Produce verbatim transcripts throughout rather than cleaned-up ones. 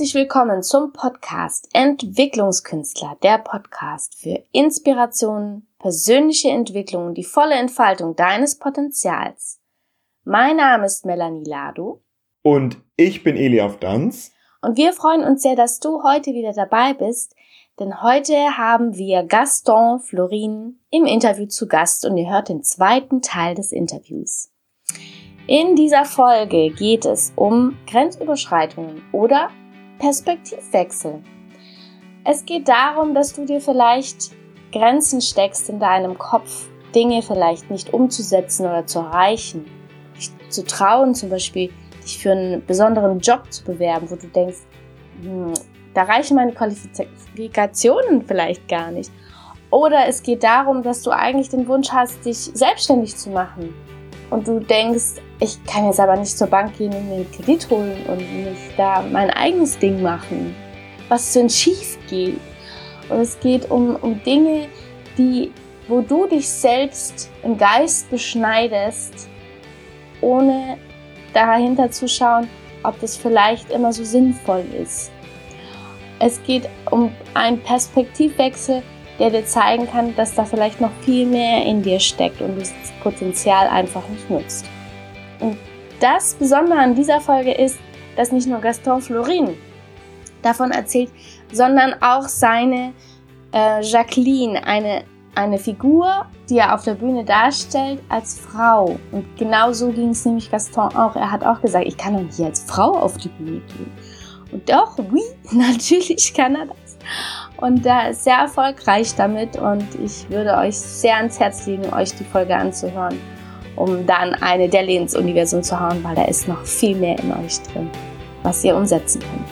Herzlich willkommen zum Podcast Entwicklungskünstler, der Podcast für Inspiration, persönliche Entwicklung und die volle Entfaltung deines Potenzials. Mein Name ist Melanie Lado. Und ich bin Eliaf Danz. Und wir freuen uns sehr, dass du heute wieder dabei bist, denn heute haben wir Gaston Florin im Interview zu Gast und ihr hört den zweiten Teil des Interviews. In dieser Folge geht es um Grenzüberschreitungen oder Perspektivwechsel. Es geht darum, dass du dir vielleicht Grenzen steckst in deinem Kopf, Dinge vielleicht nicht umzusetzen oder zu erreichen, dich zu trauen, zum Beispiel dich für einen besonderen Job zu bewerben, wo du denkst, hm, da reichen meine Qualifikationen vielleicht gar nicht. Oder es geht darum, dass du eigentlich den Wunsch hast, dich selbstständig zu machen. Und du denkst, ich kann jetzt aber nicht zur Bank gehen und mir einen Kredit holen und nicht da mein eigenes Ding machen. Was denn schief geht. Und es geht um, um Dinge, die, wo du dich selbst im Geist beschneidest, ohne dahinter zu schauen, ob das vielleicht immer so sinnvoll ist. Es geht um einen Perspektivwechsel, der dir zeigen kann, dass da vielleicht noch viel mehr in dir steckt und du das Potenzial einfach nicht nutzt. Und das Besondere an dieser Folge ist, dass nicht nur Gaston Florin davon erzählt, sondern auch seine äh, Jacqueline, eine, eine Figur, die er auf der Bühne darstellt als Frau. Und genau so ging es nämlich Gaston auch. Er hat auch gesagt, ich kann doch nicht als Frau auf die Bühne gehen. Und doch, oui, natürlich kann er das. Und er ist sehr erfolgreich damit und ich würde euch sehr ans Herz legen, euch die Folge anzuhören, um dann eine Delle ins Universum zu hauen, weil da ist noch viel mehr in euch drin, was ihr umsetzen könnt.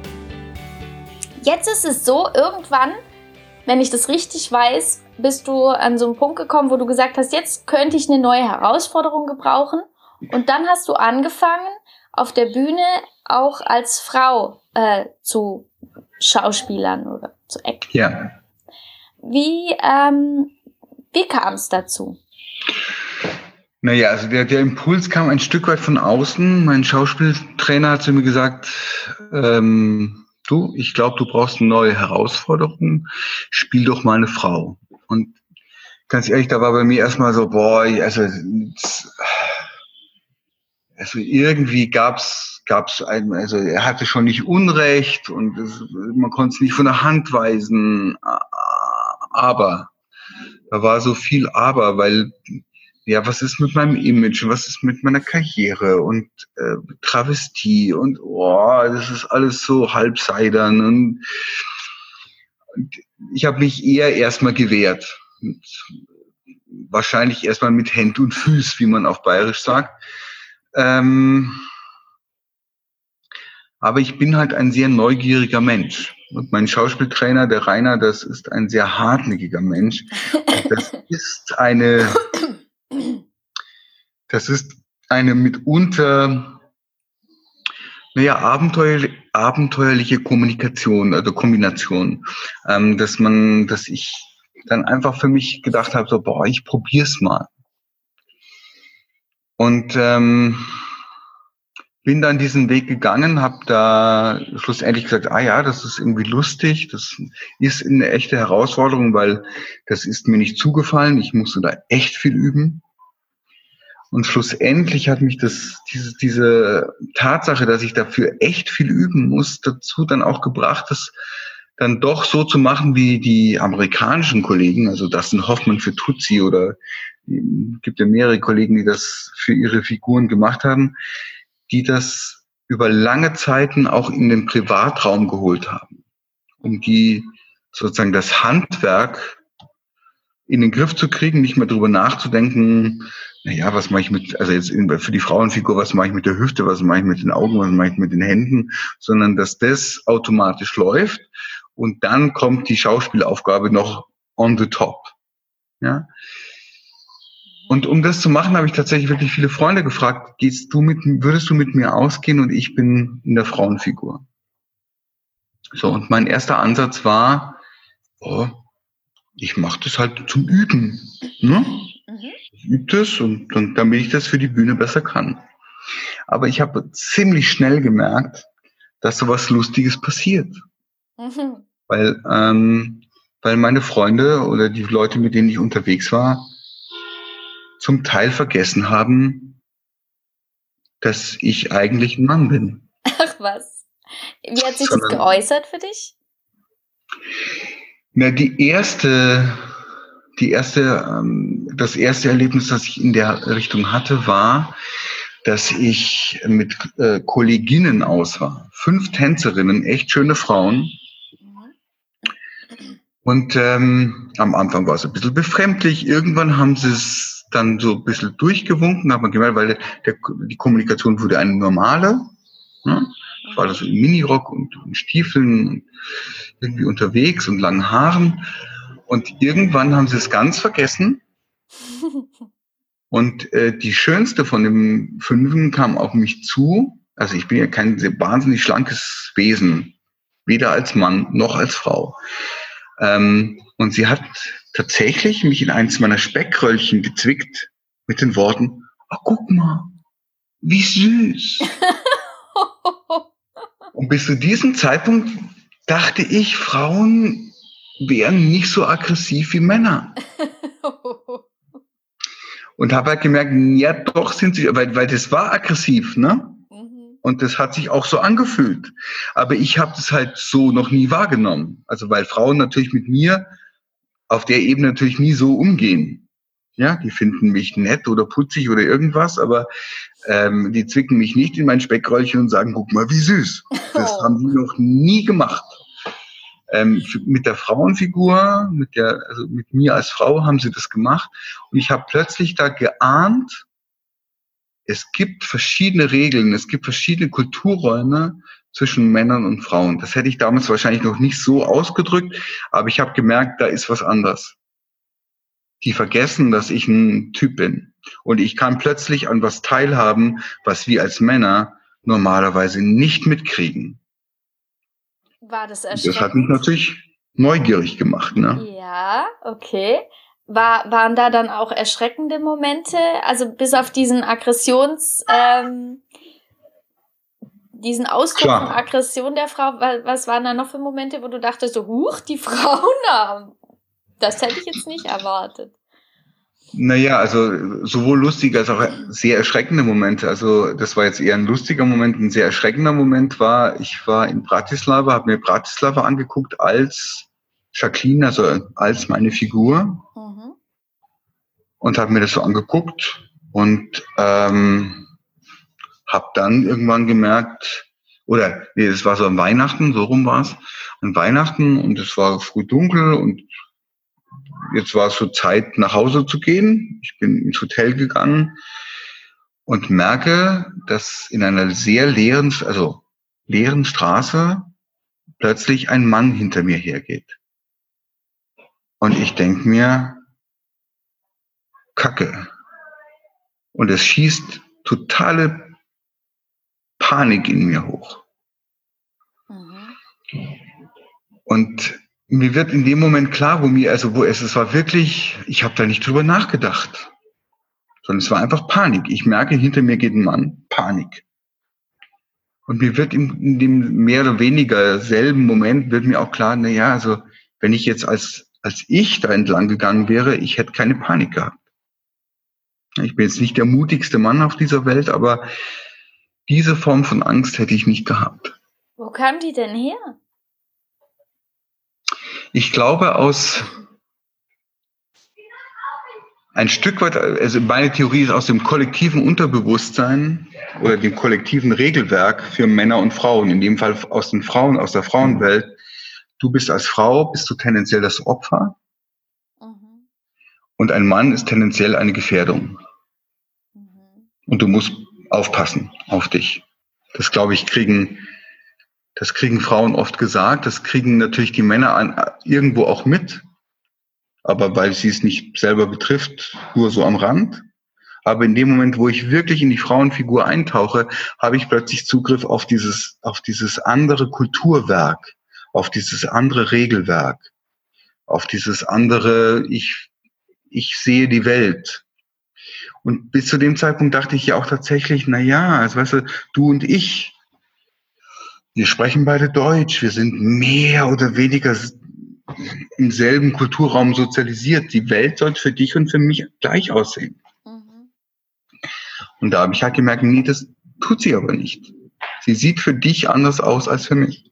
Jetzt ist es so, irgendwann, wenn ich das richtig weiß, bist du an so einen Punkt gekommen, wo du gesagt hast, jetzt könnte ich eine neue Herausforderung gebrauchen. Und dann hast du angefangen, auf der Bühne auch als Frau äh, zu Schauspielern oder zu acten. Ja. Wie, ähm, wie kam es dazu? Naja, also der, der Impuls kam ein Stück weit von außen. Mein Schauspieltrainer hat zu mir gesagt, ähm, du, ich glaube, du brauchst eine neue Herausforderung. Spiel doch mal eine Frau. Und ganz ehrlich, da war bei mir erstmal so, boah, also, also irgendwie gab's gab's ein, also er hatte schon nicht Unrecht und es, man konnte es nicht von der Hand weisen, aber da war so viel aber, weil ja, was ist mit meinem Image, was ist mit meiner Karriere und äh, Travestie und oh, das ist alles so halbseidern und, und ich habe mich eher erstmal gewehrt, und wahrscheinlich erstmal mit Händ und Füß, wie man auf Bayerisch sagt. Ähm, aber ich bin halt ein sehr neugieriger Mensch. Und mein Schauspieltrainer, der Rainer, das ist ein sehr hartnäckiger Mensch. Das ist eine, das ist eine mitunter, naja, abenteuer, abenteuerliche Kommunikation, also Kombination, ähm, dass man, dass ich dann einfach für mich gedacht habe, so, boah, ich probier's mal. Und, ähm, bin dann diesen Weg gegangen, habe da schlussendlich gesagt, ah ja, das ist irgendwie lustig, das ist eine echte Herausforderung, weil das ist mir nicht zugefallen, ich musste da echt viel üben. Und schlussendlich hat mich das diese, diese Tatsache, dass ich dafür echt viel üben muss, dazu dann auch gebracht, das dann doch so zu machen wie die amerikanischen Kollegen, also Dustin Hoffman für Tootsie oder es gibt ja mehrere Kollegen, die das für ihre Figuren gemacht haben, die das über lange Zeiten auch in den Privatraum geholt haben, um die sozusagen das Handwerk in den Griff zu kriegen, nicht mehr drüber nachzudenken, naja, was mache ich mit, also jetzt für die Frauenfigur, was mache ich mit der Hüfte, was mache ich mit den Augen, was mache ich mit den Händen, sondern dass das automatisch läuft und dann kommt die Schauspielaufgabe noch on the top. Ja. Und um das zu machen, habe ich tatsächlich wirklich viele Freunde gefragt, gehst du mit, würdest du mit mir ausgehen und ich bin in der Frauenfigur. So, und mein erster Ansatz war, oh, ich mache das halt zum Üben. Ne? Ich übe das und, und damit ich das für die Bühne besser kann. Aber ich habe ziemlich schnell gemerkt, dass sowas Lustiges passiert. Mhm. Weil, ähm, weil meine Freunde oder die Leute, mit denen ich unterwegs war, zum Teil vergessen haben, dass ich eigentlich ein Mann bin. Ach was. Wie hat sich das Sondern, geäußert für dich? na, die erste, die erste, ähm, das erste Erlebnis, das ich in der Richtung hatte, war, dass ich mit äh, Kolleginnen aus war. Fünf Tänzerinnen, echt schöne Frauen. Mhm. Und ähm, am Anfang war es ein bisschen befremdlich. Irgendwann haben sie es dann so ein bisschen durchgewunken, hat man gemerkt, weil der, die Kommunikation wurde eine normale. Ne? Ich war da so im Minirock und, und Stiefeln und irgendwie unterwegs und langen Haaren. Und irgendwann haben sie es ganz vergessen. Und äh, die schönste von den Fünfen kam auf mich zu. Also ich bin ja kein sehr wahnsinnig schlankes Wesen, weder als Mann noch als Frau. Ähm, und sie hat tatsächlich mich in eins meiner Speckröllchen gezwickt mit den Worten, oh, guck mal, wie süß. Und bis zu diesem Zeitpunkt dachte ich, Frauen wären nicht so aggressiv wie Männer. Und habe halt gemerkt, ja doch sind sie, weil, weil das war aggressiv, ne? Mhm. Und das hat sich auch so angefühlt. Aber ich habe das halt so noch nie wahrgenommen. Also weil Frauen natürlich mit mir auf der Ebene natürlich nie so umgehen. Ja, die finden mich nett oder putzig oder irgendwas, aber ähm, die zwicken mich nicht in mein Speckröllchen und sagen, guck mal, wie süß. Das Oh. haben die noch nie gemacht. Ähm, mit der Frauenfigur, mit der, also mit mir als Frau haben sie das gemacht. Und ich habe plötzlich da geahnt, es gibt verschiedene Regeln, es gibt verschiedene Kulturräume zwischen Männern und Frauen. Das hätte ich damals wahrscheinlich noch nicht so ausgedrückt, aber ich habe gemerkt, da ist was anders. Die vergessen, dass ich ein Typ bin. Und ich kann plötzlich an was teilhaben, was wir als Männer normalerweise nicht mitkriegen. War das Das hat mich erschreckend? natürlich neugierig gemacht, ne? Ja, okay. War, waren da dann auch erschreckende Momente? Also bis auf diesen Aggressions, ähm, diesen Ausdruck von Klar. Aggression der Frau, wa- was waren da noch für Momente, wo du dachtest, so, huch, die Frauen da, das hätte ich jetzt nicht erwartet. Naja, also sowohl lustige als auch sehr erschreckende Momente. Also das war jetzt eher ein lustiger Moment. Ein sehr erschreckender Moment war, ich war in Bratislava, habe mir Bratislava angeguckt als Jacqueline, also als meine Figur, Mhm. und habe mir das so angeguckt und ähm, habe dann irgendwann gemerkt, oder nee, es war so an Weihnachten, so rum war es, an Weihnachten, und es war früh dunkel und jetzt war es so Zeit, nach Hause zu gehen. Ich bin ins Hotel gegangen und merke, dass in einer sehr leeren, also leeren Straße plötzlich ein Mann hinter mir hergeht. Und ich denke mir, Kacke. Und es schießt totale Panik in mir hoch. Mhm. Und mir wird in dem Moment klar, wo mir, also wo es, es war wirklich, ich habe da nicht drüber nachgedacht, sondern es war einfach Panik. Ich merke, hinter mir geht ein Mann, Panik. Und mir wird in, in dem mehr oder weniger selben Moment wird mir auch klar, na ja, also wenn ich jetzt als als ich da entlang gegangen wäre, ich hätte keine Panik gehabt. Ich bin jetzt nicht der mutigste Mann auf dieser Welt, aber diese Form von Angst hätte ich nicht gehabt. Wo kam die denn her? Ich glaube aus ein Stück weit, also meine Theorie ist aus dem kollektiven Unterbewusstsein oder dem kollektiven Regelwerk für Männer und Frauen, in dem Fall aus den Frauen, aus der Frauenwelt. Du bist als Frau, bist du tendenziell das Opfer, Mhm. und ein Mann ist tendenziell eine Gefährdung. Mhm. Und du musst aufpassen auf dich. Das, glaube ich, kriegen, das kriegen Frauen oft gesagt. Das kriegen natürlich die Männer an, irgendwo auch mit. Aber weil sie es nicht selber betrifft, nur so am Rand. Aber in dem Moment, wo ich wirklich in die Frauenfigur eintauche, habe ich plötzlich Zugriff auf dieses, auf dieses andere Kulturwerk, auf dieses andere Regelwerk, auf dieses andere, ich, ich sehe die Welt. Und bis zu dem Zeitpunkt dachte ich ja auch tatsächlich, na ja, also weißt du, du und ich, Wir sprechen beide Deutsch. Wir sind mehr oder weniger im selben Kulturraum sozialisiert. Die Welt sollte für dich und für mich gleich aussehen. Mhm. Und da habe ich halt gemerkt, nee, das tut sie aber nicht. Sie sieht für dich anders aus als für mich.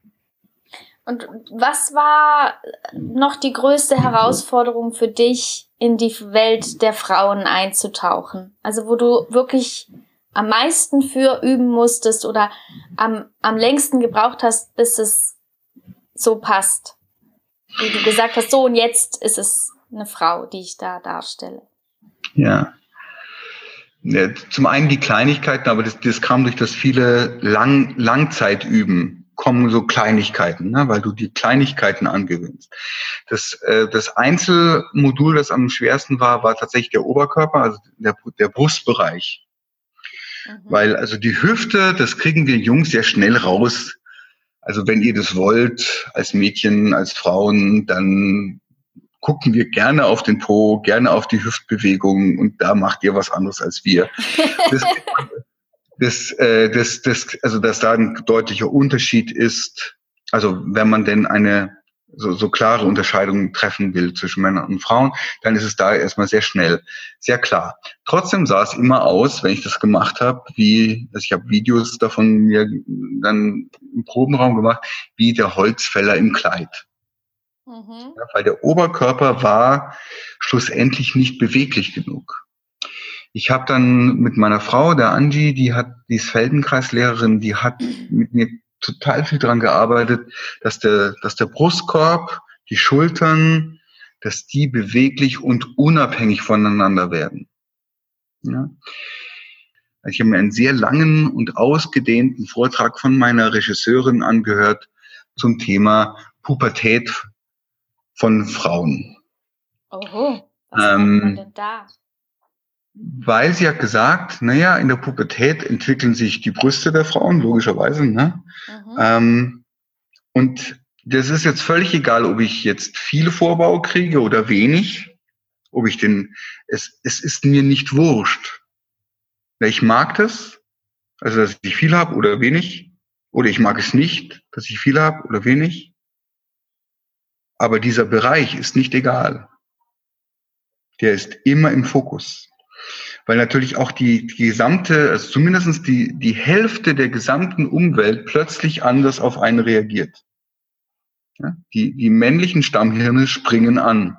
Und was war noch die größte Herausforderung für dich, in die Welt der Frauen einzutauchen? Also wo du wirklich am meisten für üben musstest oder am, am längsten gebraucht hast, bis es so passt? Wie du gesagt hast, so und jetzt ist es eine Frau, die ich da darstelle. Ja. Ja, zum einen die Kleinigkeiten, aber das, das kam durch das viele Lang, Langzeitüben. Kommen so Kleinigkeiten, ne, weil du die Kleinigkeiten angewöhnst. Das, äh, das Einzelmodul, das am schwersten war, war tatsächlich der Oberkörper, also der, der Brustbereich. Mhm. Weil also die Hüfte, das kriegen wir Jungs sehr schnell raus. Also wenn ihr das wollt, als Mädchen, als Frauen, dann gucken wir gerne auf den Po, gerne auf die Hüftbewegungen und da macht ihr was anderes als wir. Das, Das, äh, das, das, also dass da ein deutlicher Unterschied ist, also wenn man denn eine so, so klare Unterscheidung treffen will zwischen Männern und Frauen, dann ist es da erstmal sehr schnell, sehr klar. Trotzdem sah es immer aus, wenn ich das gemacht habe, wie, also ich habe Videos davon mir dann im Probenraum gemacht, wie der Holzfäller im Kleid. Mhm. Ja, weil der Oberkörper war schlussendlich nicht beweglich genug. Ich habe dann mit meiner Frau, der Angie, die hat, die ist Feldenkreislehrerin, die hat mit mir total viel dran gearbeitet, dass der, dass der Brustkorb, die Schultern, dass die beweglich und unabhängig voneinander werden. Ja. Ich habe mir einen sehr langen und ausgedehnten Vortrag von meiner Regisseurin angehört zum Thema Pubertät von Frauen. Oho, was ähm, macht man denn da? Weil sie hat gesagt, naja, in der Pubertät entwickeln sich die Brüste der Frauen, logischerweise, ne? Mhm. Ähm, und das ist jetzt völlig egal, ob ich jetzt viel Vorbau kriege oder wenig, ob ich den, es, es ist mir nicht wurscht. Ich mag das, also dass ich viel habe oder wenig, oder ich mag es nicht, dass ich viel habe oder wenig. Aber dieser Bereich ist nicht egal. Der ist immer im Fokus. Weil natürlich auch die, die gesamte, also zumindest die, die Hälfte der gesamten Umwelt plötzlich anders auf einen reagiert. Ja, die, die männlichen Stammhirne springen an.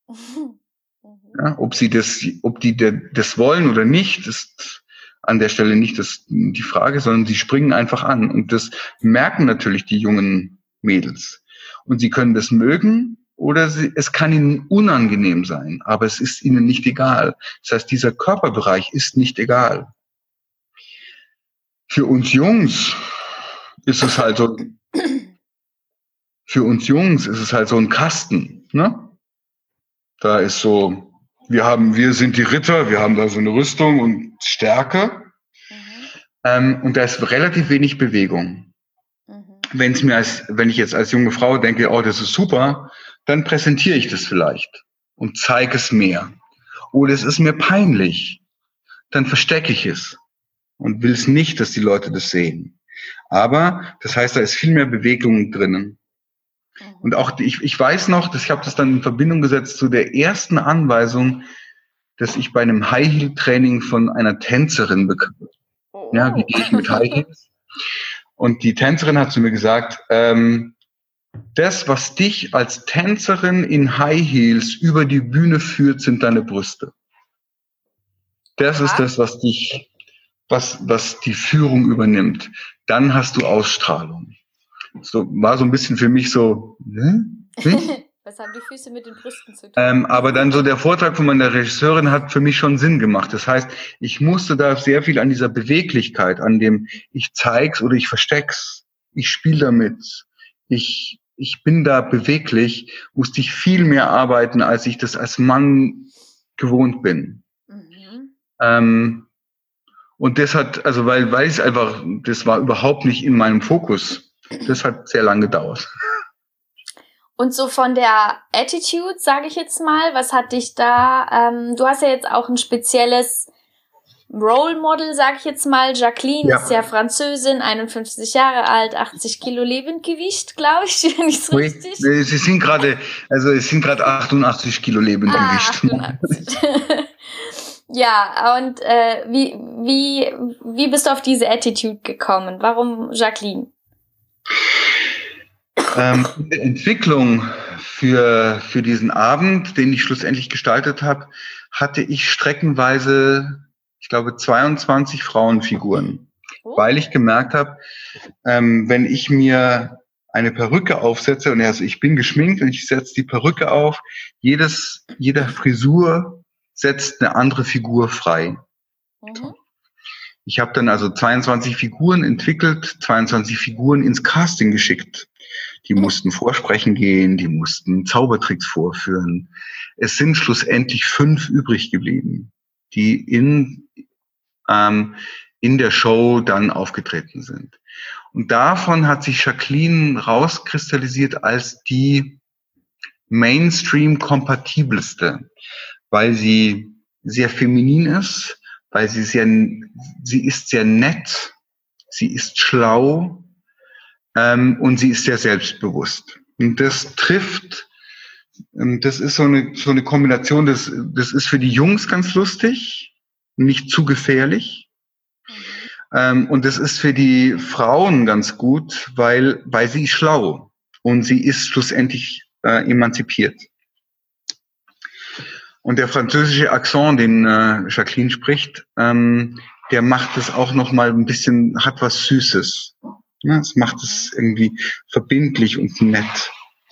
Ja, ob sie das, ob die das wollen oder nicht, ist an der Stelle nicht das, die Frage, sondern sie springen einfach an. Und das merken natürlich die jungen Mädels. Und sie können das mögen, oder sie, es kann ihnen unangenehm sein, aber es ist ihnen nicht egal. Das heißt, dieser Körperbereich ist nicht egal. Für uns Jungs ist es halt so, für uns Jungs ist es halt so ein Kasten, ne? Da ist so, wir haben, wir sind die Ritter, wir haben da so eine Rüstung und Stärke. Mhm. Ähm, und da ist relativ wenig Bewegung. Mhm. Wenn es mir als, wenn ich jetzt als junge Frau denke, oh, das ist super, dann präsentiere ich das vielleicht und zeige es mehr. Oder es ist mir peinlich, dann verstecke ich es und will es nicht, dass die Leute das sehen. Aber das heißt, da ist viel mehr Bewegung drinnen. Und auch ich, ich weiß noch, dass ich habe das dann in Verbindung gesetzt zu der ersten Anweisung, dass ich bei einem High-Heel-Training von einer Tänzerin bekam. Ja, wie gehe ich mit High Heels? Und die Tänzerin hat zu mir gesagt, ähm, das, was dich als Tänzerin in High Heels über die Bühne führt, sind deine Brüste. Das ja. ist das, was dich, was, was die Führung übernimmt. Dann hast du Ausstrahlung. So, war so ein bisschen für mich so, ne? Was haben die Füße mit den Brüsten zu tun? Ähm, aber dann so der Vortrag von meiner Regisseurin hat für mich schon Sinn gemacht. Das heißt, ich musste da sehr viel an dieser Beweglichkeit, an dem ich zeig's oder ich versteck's, ich spiele damit, ich ich bin da beweglich, musste ich viel mehr arbeiten, als ich das als Mann gewohnt bin. Mhm. Ähm, und das hat, also weil weil es einfach, das war überhaupt nicht in meinem Fokus. Das hat sehr lange gedauert. Und so von der Attitude, sage ich jetzt mal, was hat dich da, ähm, du hast ja jetzt auch ein spezielles Role Model, sag ich jetzt mal. Jacqueline Ja. ist ja Französin, einundfünfzig Jahre alt, achtzig Kilo Lebendgewicht, glaube ich, wenn ich es Oui, richtig. nee, Sie sind gerade, also es sind gerade achtundachtzig Kilo Ah, Lebendgewicht. achtundachtzig. Ja, und äh, wie, wie, wie bist du auf diese Attitude gekommen? Warum Jacqueline? Ähm, in der Entwicklung für, für diesen Abend, den ich schlussendlich gestaltet habe, hatte ich streckenweise, ich glaube, zweiundzwanzig Frauenfiguren, Oh. weil ich gemerkt habe, ähm, wenn ich mir eine Perücke aufsetze, und also ich bin geschminkt und ich setze die Perücke auf, jedes, jeder Frisur setzt eine andere Figur frei. Mhm. Ich habe dann also zweiundzwanzig Figuren entwickelt, zweiundzwanzig Figuren ins Casting geschickt. Die mussten vorsprechen gehen, die mussten Zaubertricks vorführen. Es sind schlussendlich fünf übrig geblieben, die in, ähm, in der Show dann aufgetreten sind. Und davon hat sich Jacqueline rauskristallisiert als die Mainstream-kompatibelste, weil sie sehr feminin ist, weil sie sehr, sie ist sehr nett, sie ist schlau, ähm, und sie ist sehr selbstbewusst. Und das trifft, ähm, das ist so eine, so eine Kombination, das, das ist für die Jungs ganz lustig, nicht zu gefährlich. Ähm, und das ist für die Frauen ganz gut, weil, weil sie ist schlau und sie ist schlussendlich äh, emanzipiert. Und der französische Akzent, den äh, Jacqueline spricht, ähm, der macht es auch noch mal ein bisschen, hat was Süßes. Ja, es macht es irgendwie verbindlich und nett.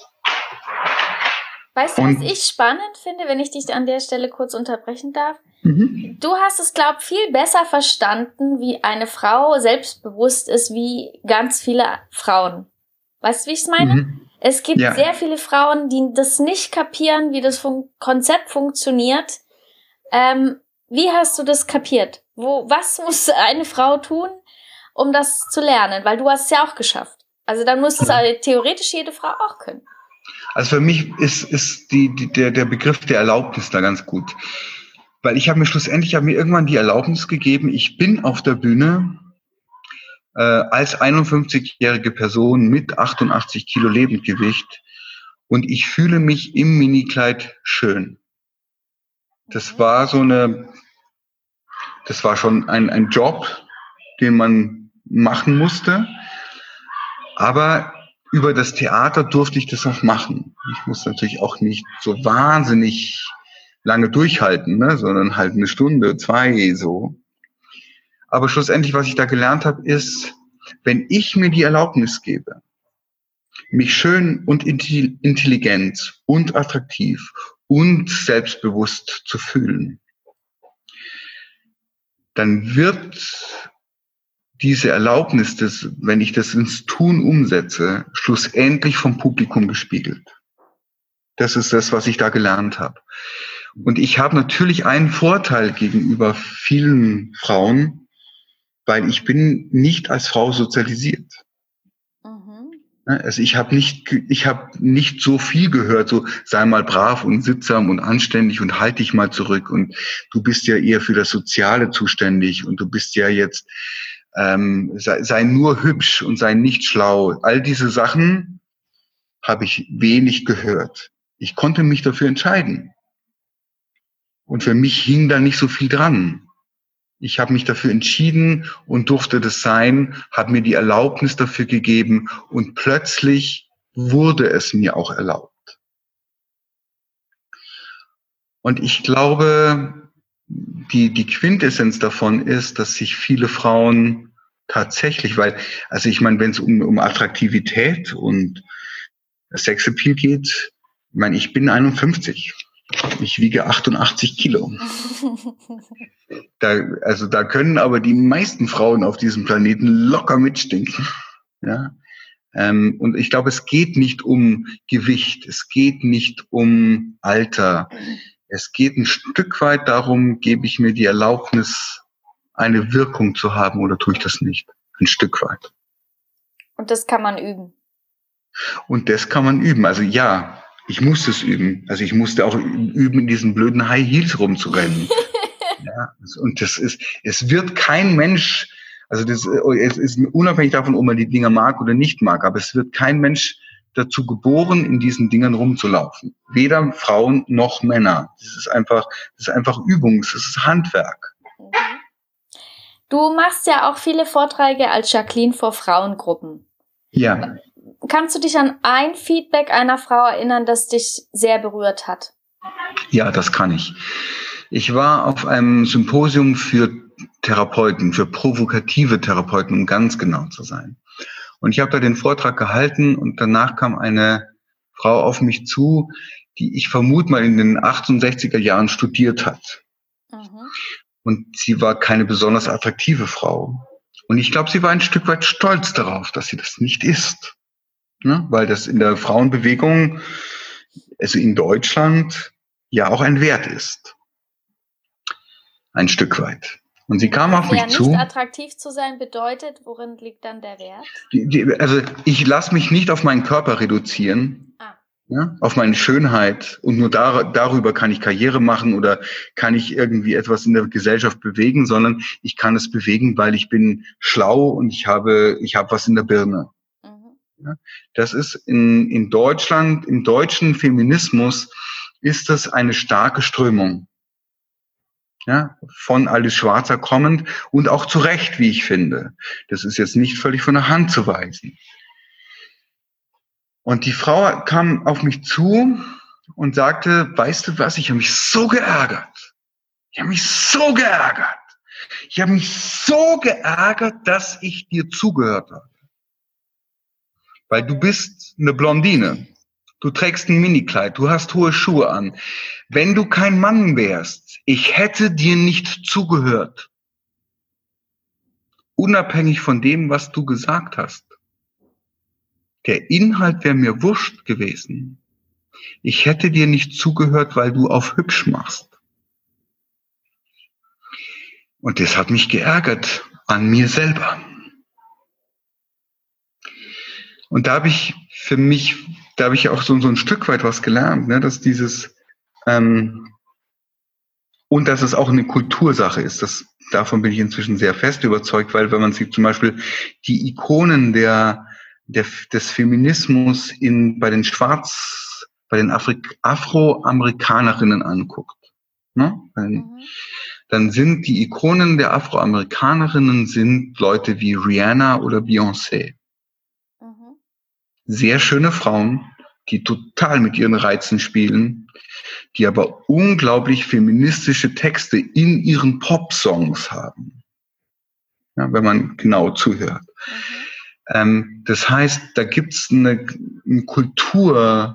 Weißt du, Und- was ich spannend finde, wenn ich dich an der Stelle kurz unterbrechen darf? Mhm. Du hast es, glaube ich, viel besser verstanden, wie eine Frau selbstbewusst ist, wie ganz viele Frauen. Weißt du, wie ich es meine? Mhm. Es gibt Ja. sehr viele Frauen, die das nicht kapieren, wie das Fun- Konzept funktioniert. Ähm, wie hast du das kapiert? Wo, was muss eine Frau tun, um das zu lernen? Weil du hast es ja auch geschafft. Also dann muss es Ja. also theoretisch jede Frau auch können. Also für mich ist, ist die, die, der, der Begriff der Erlaubnis da ganz gut. Weil ich habe mir schlussendlich, habe mir irgendwann die Erlaubnis gegeben, ich bin auf der Bühne äh, als einundfünfzigjährige Person mit achtundachtzig Kilo Lebendgewicht und ich fühle mich im Minikleid schön. Das war so eine, das war schon ein, ein Job, den man machen musste. Aber über das Theater durfte ich das auch machen. Ich muss natürlich auch nicht so wahnsinnig lange durchhalten, ne, sondern halt eine Stunde, zwei, so. Aber schlussendlich, was ich da gelernt habe, ist, wenn ich mir die Erlaubnis gebe, mich schön und intelligent und attraktiv und selbstbewusst zu fühlen, dann wird diese Erlaubnis, das, wenn ich das ins Tun umsetze, schlussendlich vom Publikum gespiegelt. Das ist das, was ich da gelernt habe. Und ich habe natürlich einen Vorteil gegenüber vielen Frauen, weil ich bin nicht als Frau sozialisiert. Mhm. Also ich habe nicht, ich habe nicht so viel gehört, so sei mal brav und sittsam und anständig und halt dich mal zurück und du bist ja eher für das Soziale zuständig und du bist ja jetzt ähm, sei, sei nur hübsch und sei nicht schlau. All diese Sachen habe ich wenig gehört. Ich konnte mich dafür entscheiden und für mich hing da nicht so viel dran. Ich habe mich dafür entschieden und durfte das sein, habe mir die Erlaubnis dafür gegeben und plötzlich wurde es mir auch erlaubt. Und ich glaube, die, die Quintessenz davon ist, dass sich viele Frauen tatsächlich, weil, also ich meine, wenn es um, um Attraktivität und Sexappeal geht, ich meine, ich bin einundfünfzig. Ich wiege achtundachtzig Kilo. Da, also da können aber die meisten Frauen auf diesem Planeten locker mitstinken. Ja? Ähm, und ich glaube, es geht nicht um Gewicht, es geht nicht um Alter. Es geht ein Stück weit darum, gebe ich mir die Erlaubnis, eine Wirkung zu haben oder tue ich das nicht? Ein Stück weit. Und das kann man üben. Und das kann man üben. Also ja, ich musste es üben. Also ich musste auch üben, in diesen blöden High Heels rumzurennen. Ja, und das ist, es wird kein Mensch, also das es ist unabhängig davon, ob man die Dinger mag oder nicht mag, aber es wird kein Mensch dazu geboren, in diesen Dingern rumzulaufen. Weder Frauen noch Männer. Das ist einfach, das ist einfach Übung, das ist Handwerk. Du machst ja auch viele Vorträge als Jacqueline vor Frauengruppen. Ja. Kannst du dich an ein Feedback einer Frau erinnern, das dich sehr berührt hat? Ja, das kann ich. Ich war auf einem Symposium für Therapeuten, für provokative Therapeuten, um ganz genau zu sein. Und ich habe da den Vortrag gehalten und danach kam eine Frau auf mich zu, die ich vermute mal in den achtundsechziger Jahren studiert hat. Mhm. Und sie war keine besonders attraktive Frau. Und ich glaube, sie war ein Stück weit stolz darauf, dass sie das nicht ist. Ja, weil das in der Frauenbewegung, also in Deutschland, ja auch ein Wert ist. Ein Stück weit. Und sie kam auf mich zu. Nicht attraktiv zu sein bedeutet, worin liegt dann der Wert? Die, die, also ich lasse mich nicht auf meinen Körper reduzieren, ah. ja, auf meine Schönheit und nur dar, darüber kann ich Karriere machen oder kann ich irgendwie etwas in der Gesellschaft bewegen, sondern ich kann es bewegen, weil ich bin schlau und ich habe ich habe was in der Birne. Mhm. Ja, das ist in in Deutschland, im deutschen Feminismus ist das eine starke Strömung. Ja, von Alice Schwarzer kommend und auch zu Recht, wie ich finde. Das ist jetzt nicht völlig von der Hand zu weisen. Und die Frau kam auf mich zu und sagte, weißt du was, ich habe mich so geärgert. Ich habe mich so geärgert. Ich habe mich so geärgert, dass ich dir zugehört habe. Weil du bist eine Blondine. Du trägst ein Minikleid, du hast hohe Schuhe an. Wenn du kein Mann wärst, ich hätte dir nicht zugehört. Unabhängig von dem, was du gesagt hast. Der Inhalt wäre mir wurscht gewesen. Ich hätte dir nicht zugehört, weil du auf hübsch machst. Und das hat mich geärgert an mir selber. Und da habe ich für mich, da habe ich auch so, so ein Stück weit was gelernt, ne, dass dieses ähm, und dass es auch eine Kultursache ist. Das, davon bin ich inzwischen sehr fest überzeugt, weil wenn man sich zum Beispiel die Ikonen der, der des Feminismus in bei den Schwarz, bei den Afrik, Afroamerikanerinnen anguckt, ne, dann, mhm. dann sind die Ikonen der Afroamerikanerinnen sind Leute wie Rihanna oder Beyoncé. Sehr schöne Frauen, die total mit ihren Reizen spielen, die aber unglaublich feministische Texte in ihren Pop-Songs haben. Ja, wenn man genau zuhört. Mhm. Ähm, das heißt, da gibt's eine, eine Kultur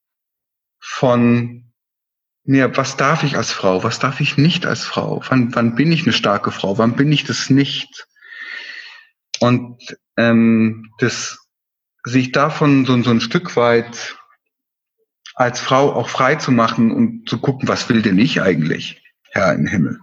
von, ja, was darf ich als Frau, was darf ich nicht als Frau? Wann, wann bin ich eine starke Frau, wann bin ich das nicht? Und ähm, das sich davon so, so ein Stück weit als Frau auch frei zu machen und zu gucken, was will denn ich eigentlich, Herr im Himmel?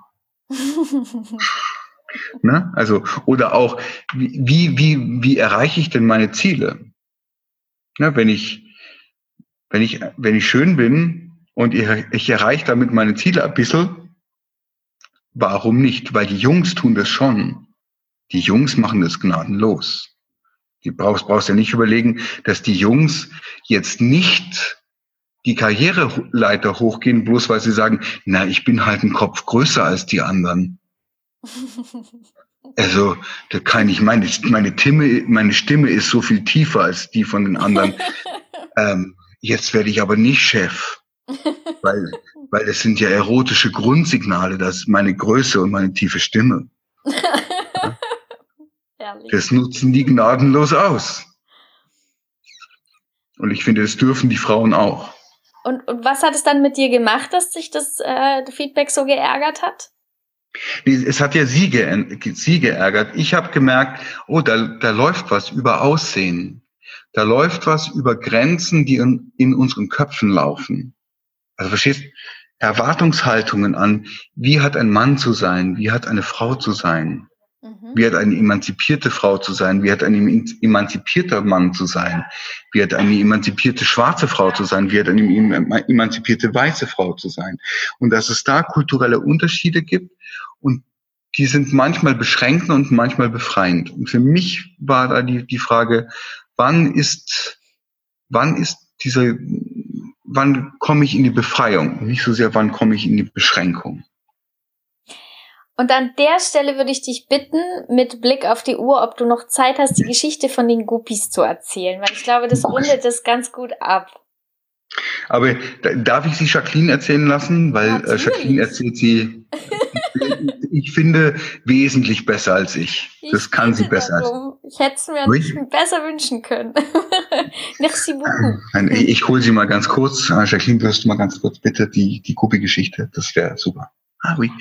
Ne? Also, oder auch, wie, wie, wie erreiche ich denn meine Ziele? Ne, wenn ich, wenn ich, wenn ich schön bin und ich, ich erreiche damit meine Ziele ein bisschen, warum nicht? Weil die Jungs tun das schon. Die Jungs machen das gnadenlos. Die brauchst, brauchst ja nicht überlegen, dass die Jungs jetzt nicht die Karriereleiter hochgehen, bloß weil sie sagen, na, ich bin halt ein Kopf größer als die anderen. Also, da kann ich, meine, meine Stimme, meine Stimme ist so viel tiefer als die von den anderen. ähm, jetzt werde ich aber nicht Chef. Weil, weil das sind ja erotische Grundsignale, das ist meine Größe und meine tiefe Stimme. Das nutzen die gnadenlos aus. Und ich finde, das dürfen die Frauen auch. Und, und was hat es dann mit dir gemacht, dass sich das äh, Feedback so geärgert hat? Es hat ja sie, ge- sie geärgert. Ich habe gemerkt, oh, da, da läuft was über Aussehen. Da läuft was über Grenzen, die in, in unseren Köpfen laufen. Also verstehst, Erwartungshaltungen an, wie hat ein Mann zu sein, wie hat eine Frau zu sein. Mhm. Wie hat eine emanzipierte Frau zu sein? Wie hat ein emanzipierter Mann zu sein? Wie hat eine emanzipierte schwarze Frau zu sein? Wie hat eine emanzipierte weiße Frau zu sein? Und dass es da kulturelle Unterschiede gibt und die sind manchmal beschränkend und manchmal befreiend. Und für mich war da die, die Frage, wann ist, wann ist diese, wann komme ich in die Befreiung? Nicht so sehr, wann komme ich in die Beschränkung? Und an der Stelle würde ich dich bitten, mit Blick auf die Uhr, ob du noch Zeit hast, die Geschichte von den Guppies zu erzählen, weil ich glaube, das rundet das ganz gut ab. Aber darf ich sie Jacqueline erzählen lassen? Weil Natürlich. Jacqueline erzählt sie, ich finde, wesentlich besser als ich. Das ich kann sie besser darum. als ich. Ich hätte es mir nicht besser wünschen können. Merci beaucoup. Ich hole sie mal ganz kurz. Jacqueline, wirst du mal ganz kurz bitte die, die Guppy-Geschichte? Das wäre super. Ah oui.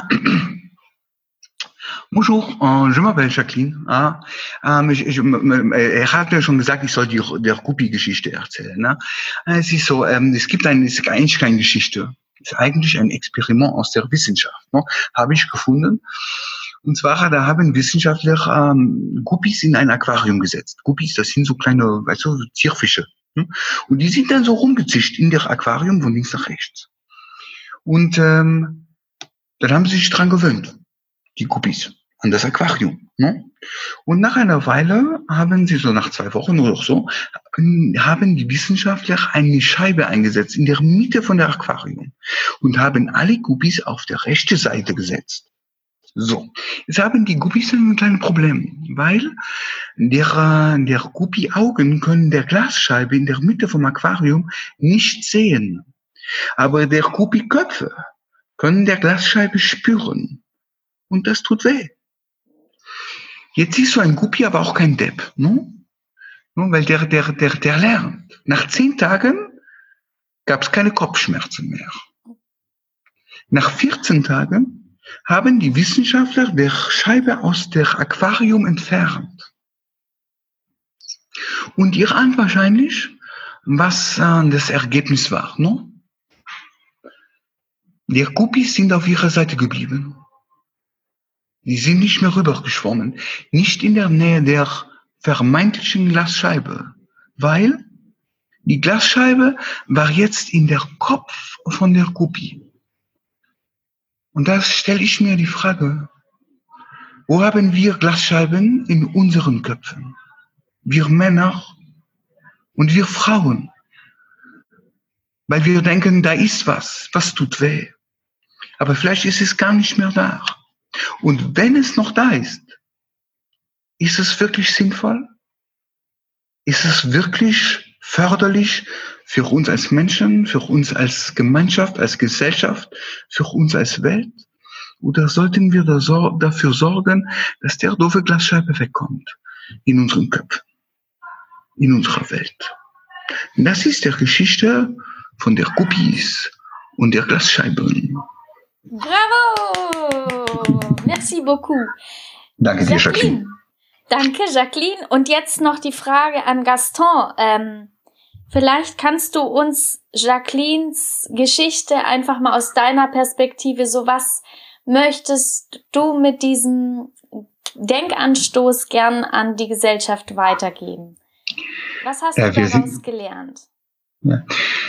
Bonjour, euh, je m'appelle Jacqueline. Ah, ähm, ich, ich, er hat mir schon gesagt, ich soll die der Guppy-Geschichte erzählen. Ne? Es ist so, ähm, es gibt eine, es ist eigentlich keine Geschichte. Es ist eigentlich ein Experiment aus der Wissenschaft. Ne? Habe ich gefunden. Und zwar, da haben Wissenschaftler ähm, Guppies in ein Aquarium gesetzt. Guppies, das sind so kleine, weißt du, Zierfische. Ne? Und die sind dann so rumgezischt in der Aquarium von links nach rechts. Und ähm, dann haben sie sich dran gewöhnt, die Guppies, an das Aquarium. Ne? Und nach einer Weile haben sie, so nach zwei Wochen oder so, haben die Wissenschaftler eine Scheibe eingesetzt in der Mitte von der Aquarium und haben alle Guppies auf der rechten Seite gesetzt. So, jetzt haben die Guppies ein kleines Problem, weil der, der Guppy-Augen können der Glasscheibe in der Mitte vom Aquarium nicht sehen. Aber der Guppy-Köpfe können der Glasscheibe spüren. Und das tut weh. Jetzt ist so ein Guppy aber auch kein Depp, ne? Weil der, der, der, der lernt. Nach zehn Tagen gab es keine Kopfschmerzen mehr. Nach vierzehn Tagen haben die Wissenschaftler der Scheibe aus der Aquarium entfernt. Und ihr ahnt wahrscheinlich, was äh, das Ergebnis war, ne? Die Guppies sind auf ihrer Seite geblieben. Die sind nicht mehr rübergeschwommen. Nicht in der Nähe der vermeintlichen Glasscheibe. Weil die Glasscheibe war jetzt in der Kopf von der Guppy. Und da stelle ich mir die Frage, wo haben wir Glasscheiben in unseren Köpfen? Wir Männer und wir Frauen. Weil wir denken, da ist was, was tut weh. Aber vielleicht ist es gar nicht mehr da. Und wenn es noch da ist, ist es wirklich sinnvoll? Ist es wirklich förderlich für uns als Menschen, für uns als Gemeinschaft, als Gesellschaft, für uns als Welt? Oder sollten wir dafür sorgen, dass der doofe Glasscheibe wegkommt in unseren Köpfen, in unserer Welt? Das ist die Geschichte von der Guppies und der Glasscheiben. Bravo! Merci beaucoup. Danke dir, Jacqueline. Danke, Jacqueline. Und jetzt noch die Frage an Gaston. Ähm, vielleicht kannst du uns Jacquelines Geschichte einfach mal aus deiner Perspektive, so was möchtest du mit diesem Denkanstoß gern an die Gesellschaft weitergeben? Was hast ja, du daraus sind, gelernt? Ja.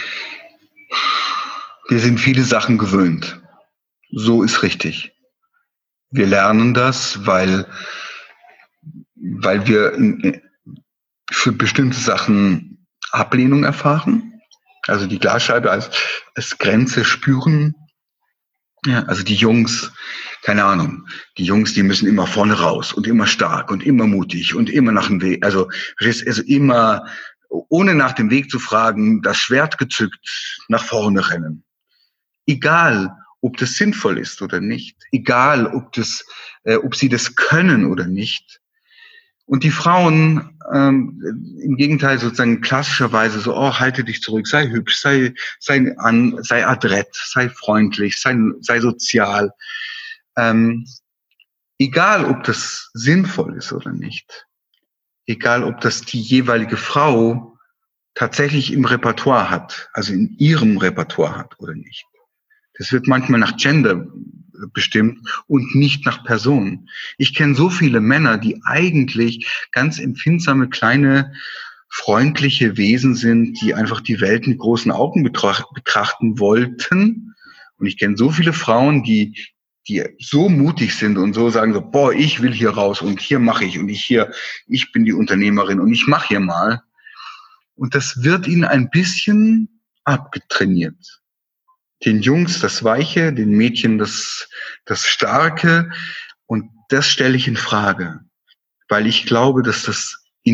Wir sind viele Sachen gewöhnt. So ist richtig. Wir lernen das, weil, weil wir in, für bestimmte Sachen Ablehnung erfahren. Also die Glasscheibe als, als Grenze spüren. Ja, also die Jungs, keine Ahnung, die Jungs, die müssen immer vorne raus und immer stark und immer mutig und immer nach dem Weg, also, also immer, ohne nach dem Weg zu fragen, das Schwert gezückt, nach vorne rennen. Egal, ob das sinnvoll ist oder nicht. Egal, ob das, äh, ob sie das können oder nicht. Und die Frauen, ähm, im Gegenteil sozusagen klassischerweise so, oh, halte dich zurück, sei hübsch, sei, sei an, sei adrett, sei freundlich, sei, sei sozial. Ähm, egal, ob das sinnvoll ist oder nicht. Egal, ob das die jeweilige Frau tatsächlich im Repertoire hat, also in ihrem Repertoire hat oder nicht. Das wird manchmal nach Gender bestimmt und nicht nach Person. Ich kenne so viele Männer, die eigentlich ganz empfindsame, kleine, freundliche Wesen sind, die einfach die Welt mit großen Augen betracht, betrachten wollten. Und ich kenne so viele Frauen, die die so mutig sind und so sagen so, boah, ich will hier raus und hier mache ich und ich hier, ich bin die Unternehmerin und ich mache hier mal. Und das wird ihnen ein bisschen abgetrainiert. Den Jungs das Weiche, den Mädchen das, das Starke. Und das stelle ich in Frage, weil ich glaube, dass das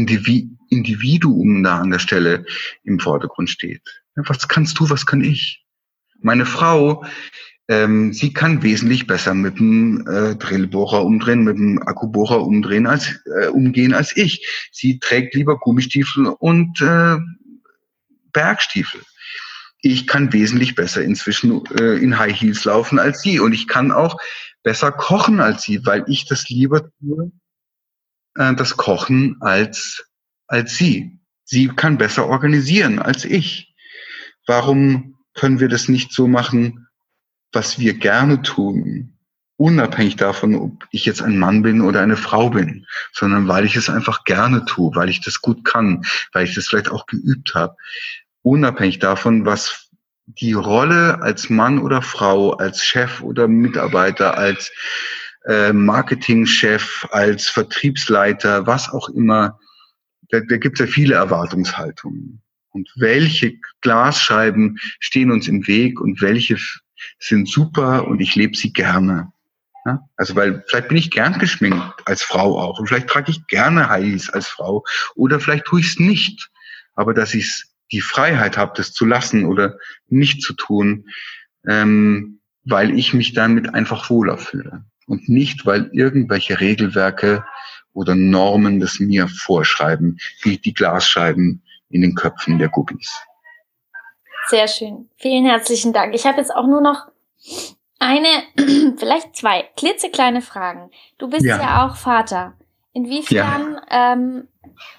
Individuum da an der Stelle im Vordergrund steht. Was kannst du, was kann ich? Meine Frau, ähm, sie kann wesentlich besser mit dem äh, Drillbohrer umdrehen, mit dem Akkubohrer umdrehen als äh, umgehen als ich. Sie trägt lieber Gummistiefel und äh, Bergstiefel. Ich kann wesentlich besser inzwischen äh, in High Heels laufen als sie und ich kann auch besser kochen als sie, weil ich das lieber tue, äh, das Kochen als als sie. Sie kann besser organisieren als ich. Warum können wir das nicht so machen, was wir gerne tun, unabhängig davon, ob ich jetzt ein Mann bin oder eine Frau bin, sondern weil ich es einfach gerne tue, weil ich das gut kann, weil ich das vielleicht auch geübt habe, unabhängig davon, was die Rolle als Mann oder Frau, als Chef oder Mitarbeiter, als äh, Marketingchef, als Vertriebsleiter, was auch immer, da, da gibt es ja viele Erwartungshaltungen. Und welche Glasscheiben stehen uns im Weg und welche sind super und ich lebe sie gerne. Ja? Also weil vielleicht bin ich gern geschminkt als Frau auch und vielleicht trage ich gerne High Heels als Frau oder vielleicht tue ich es nicht. Aber dass ich die Freiheit habe, das zu lassen oder nicht zu tun, ähm, weil ich mich damit einfach wohler fühle. Und nicht, weil irgendwelche Regelwerke oder Normen das mir vorschreiben, wie die Glasscheiben in den Köpfen der Guppies. Sehr schön. Vielen herzlichen Dank. Ich habe jetzt auch nur noch eine, vielleicht zwei klitzekleine Fragen. Du bist ja, ja auch Vater. Inwiefern ja. ähm,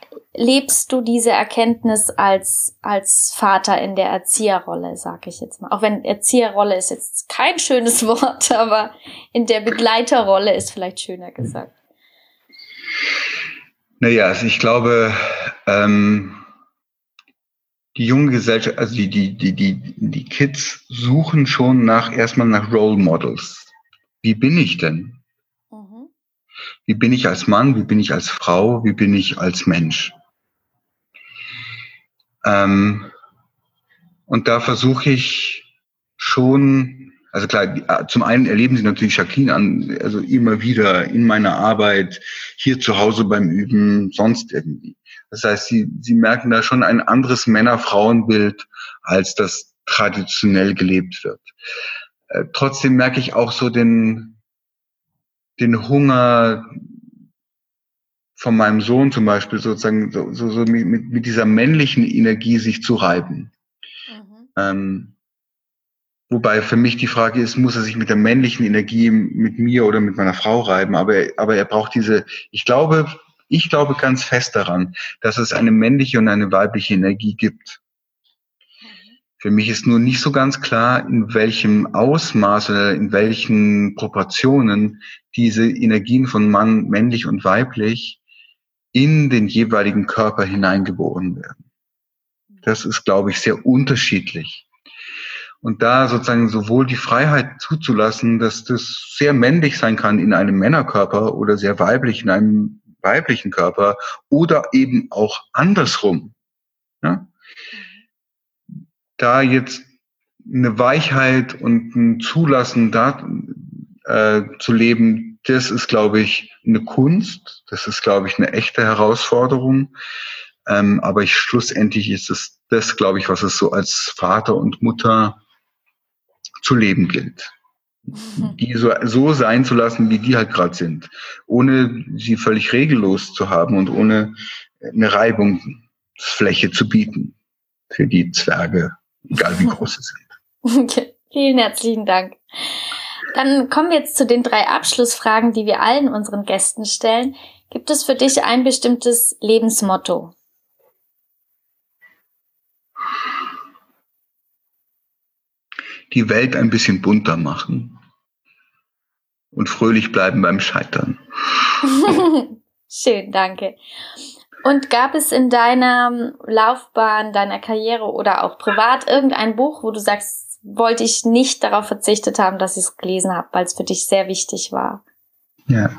lebst du diese Erkenntnis als als Vater in der Erzieherrolle, sag ich jetzt mal? Auch wenn Erzieherrolle ist jetzt kein schönes Wort, aber in der Begleiterrolle ist vielleicht schöner gesagt. Naja, also ich glaube, ähm, die junge Gesellschaft, also die, die, die, die, die Kids suchen schon nach, erstmal nach Role Models. Wie bin ich denn? Mhm. Wie bin ich als Mann? Wie bin ich als Frau? Wie bin ich als Mensch? Ähm, und da versuche ich schon, also klar, zum einen erleben sie natürlich Jacqueline an, also immer wieder in meiner Arbeit, hier zu Hause beim Üben, sonst irgendwie. Das heißt, sie, sie merken da schon ein anderes Männer-Frauen-Bild, als das traditionell gelebt wird. Äh, trotzdem merke ich auch so den, den Hunger von meinem Sohn zum Beispiel, sozusagen, so, so, so mit, mit dieser männlichen Energie sich zu reiben. Mhm. Ähm, wobei für mich die Frage ist, muss er sich mit der männlichen Energie mit mir oder mit meiner Frau reiben? Aber, aber er braucht diese, ich glaube, Ich glaube ganz fest daran, dass es eine männliche und eine weibliche Energie gibt. Für mich ist nur nicht so ganz klar, in welchem Ausmaß oder in welchen Proportionen diese Energien von Mann, männlich und weiblich in den jeweiligen Körper hineingeboren werden. Das ist, glaube ich, sehr unterschiedlich. Und da sozusagen sowohl die Freiheit zuzulassen, dass das sehr männlich sein kann in einem Männerkörper oder sehr weiblich in einem weiblichen Körper oder eben auch andersrum. Ja? Da jetzt eine Weichheit und ein Zulassen da äh, zu leben, das ist, glaube ich, eine Kunst. Das ist, glaube ich, eine echte Herausforderung. Ähm, aber ich, schlussendlich ist es das, glaube ich, was es so als Vater und Mutter zu leben gilt. Die so, so sein zu lassen, wie die halt gerade sind, ohne sie völlig regellos zu haben und ohne eine Reibungsfläche zu bieten für die Zwerge, egal wie groß sie sind. Okay. Vielen herzlichen Dank. Dann kommen wir jetzt zu den drei Abschlussfragen, die wir allen unseren Gästen stellen. Gibt es für dich ein bestimmtes Lebensmotto? Die Welt ein bisschen bunter machen. und fröhlich bleiben beim Scheitern. Schön, danke. Und gab es in deiner Laufbahn, deiner Karriere oder auch privat irgendein Buch, wo du sagst, wollte ich nicht darauf verzichtet haben, dass ich es gelesen habe, weil es für dich sehr wichtig war? Ja.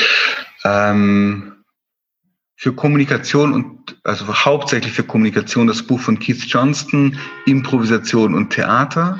Ähm, für Kommunikation und also hauptsächlich für Kommunikation das Buch von Keith Johnston, Improvisation und Theater.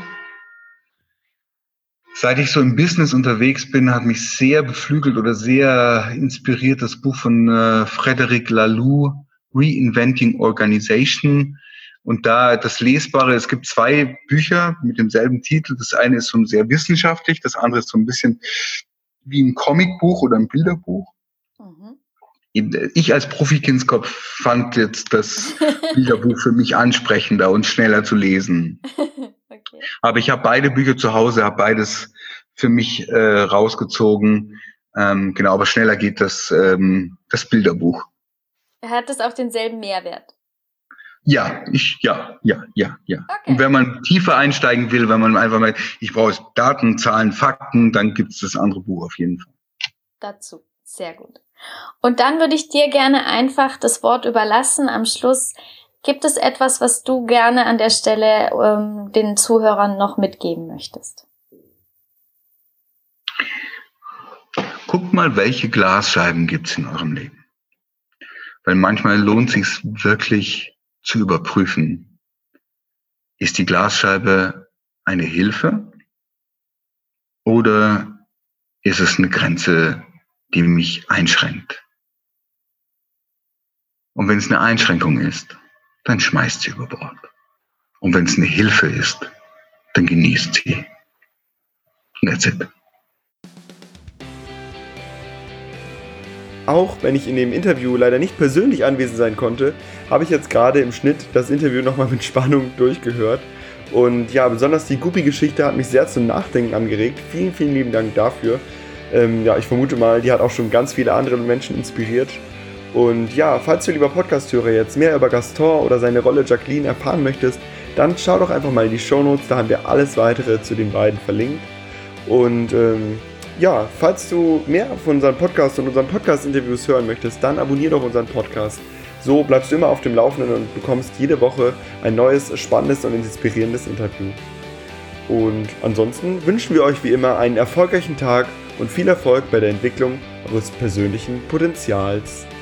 Seit ich so im Business unterwegs bin, hat mich sehr beflügelt oder sehr inspiriert das Buch von äh, Frederic Laloux, Reinventing Organization. Und da das Lesbare, es gibt zwei Bücher mit demselben Titel. Das eine ist so sehr wissenschaftlich, das andere ist so ein bisschen wie ein Comicbuch oder ein Bilderbuch. Mhm. Ich als Profi-Kindskopf fand jetzt das Bilderbuch für mich ansprechender und schneller zu lesen. Okay. Aber ich habe beide Bücher zu Hause, habe beides für mich äh, rausgezogen. Ähm, genau, aber schneller geht das, ähm, das Bilderbuch. Hat es auch denselben Mehrwert? Ja, ich, ja, ja, ja, ja. Okay. Und wenn man tiefer einsteigen will, wenn man einfach mal, ich brauche Daten, Zahlen, Fakten, dann gibt es das andere Buch auf jeden Fall. Dazu, sehr gut. Und dann würde ich dir gerne einfach das Wort überlassen am Schluss. Gibt es etwas, was du gerne an der Stelle ähm, den Zuhörern noch mitgeben möchtest? Guckt mal, welche Glasscheiben gibt es in eurem Leben. Weil manchmal lohnt es sich wirklich zu überprüfen, ist die Glasscheibe eine Hilfe oder ist es eine Grenze, die mich einschränkt? Und wenn es eine Einschränkung ist, dann schmeißt sie über Bord. Und wenn es eine Hilfe ist, dann genießt sie. That's it. Auch wenn ich in dem Interview leider nicht persönlich anwesend sein konnte, habe ich jetzt gerade im Schnitt das Interview nochmal mit Spannung durchgehört. Und ja, besonders die Guppy-Geschichte hat mich sehr zum Nachdenken angeregt. Vielen, vielen lieben Dank dafür. Ähm, ja, ich vermute mal, die hat auch schon ganz viele andere Menschen inspiriert. Und ja, falls du, lieber Podcast-Hörer, jetzt mehr über Gaston oder seine Rolle Jacqueline erfahren möchtest, dann schau doch einfach mal in die Shownotes, da haben wir alles weitere zu den beiden verlinkt. Und ähm, ja, falls du mehr von unserem Podcast und unseren Podcast-Interviews hören möchtest, dann abonnier doch unseren Podcast. So bleibst du immer auf dem Laufenden und bekommst jede Woche ein neues, spannendes und inspirierendes Interview. Und ansonsten wünschen wir euch wie immer einen erfolgreichen Tag und viel Erfolg bei der Entwicklung eures persönlichen Potenzials.